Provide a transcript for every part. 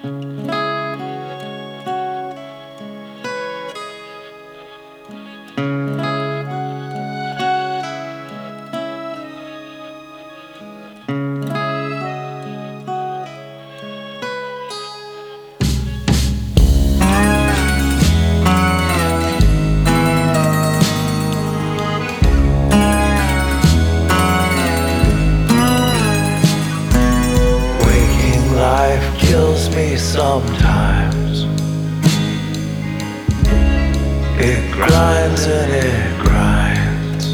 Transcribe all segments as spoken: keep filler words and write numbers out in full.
Kills me sometimes. It grinds and it grinds.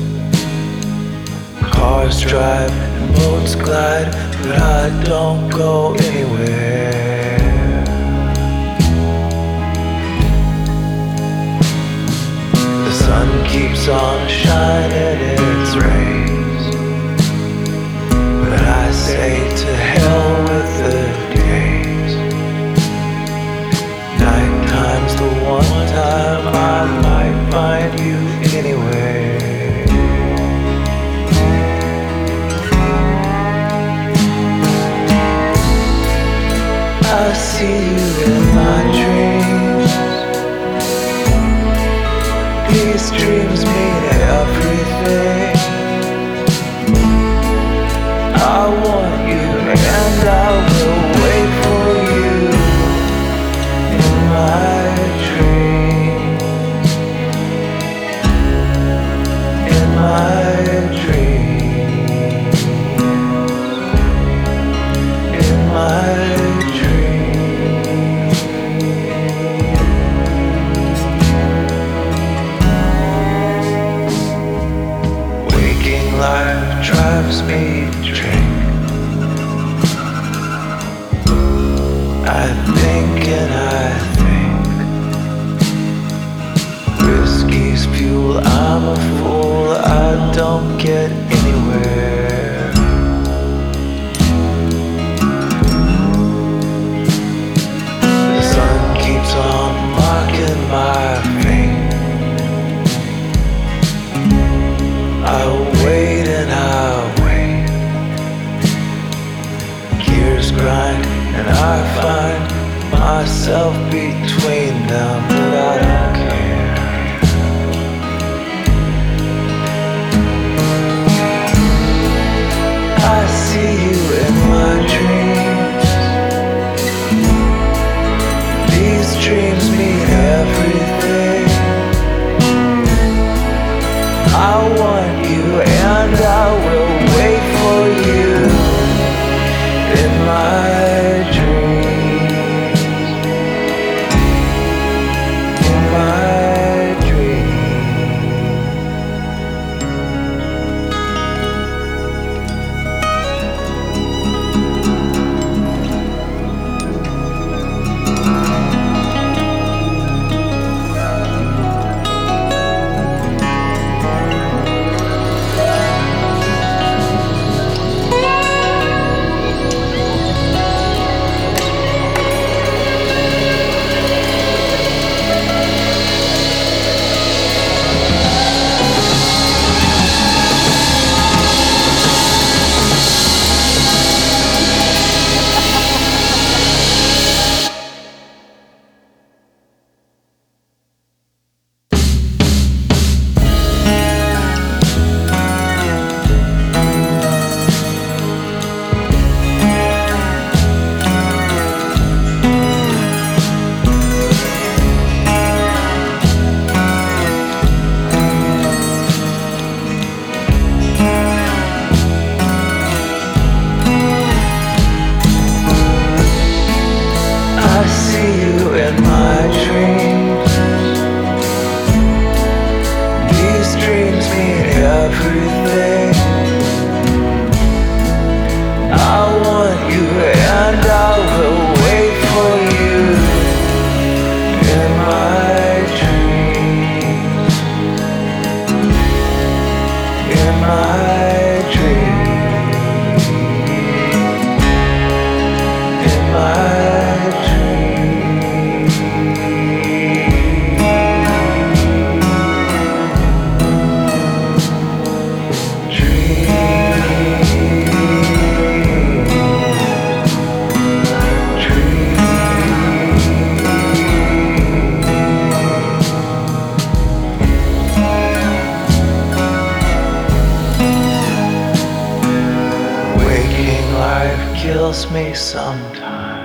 Cars drive and boats glide, but I don't go anywhere. The sun keeps on shining its rays, but I say to hell with the Nighttime's the one time I might find you anyway. I see you in my dreams. These dreams mean everything. I want you and I will wait for you. My dreams, in my dreams, in my dreams. Waking life drives me to drink. I think and I Whiskey's fuel, I'm a fool, I don't get anywhere. The sun keeps on mocking my fate. I wait and I wait. Gears grind and I find myself between them, but I don't care. I see you in my dreams. These dreams mean everything. I want you and I will wait for you in my dreams. trust me sometimes.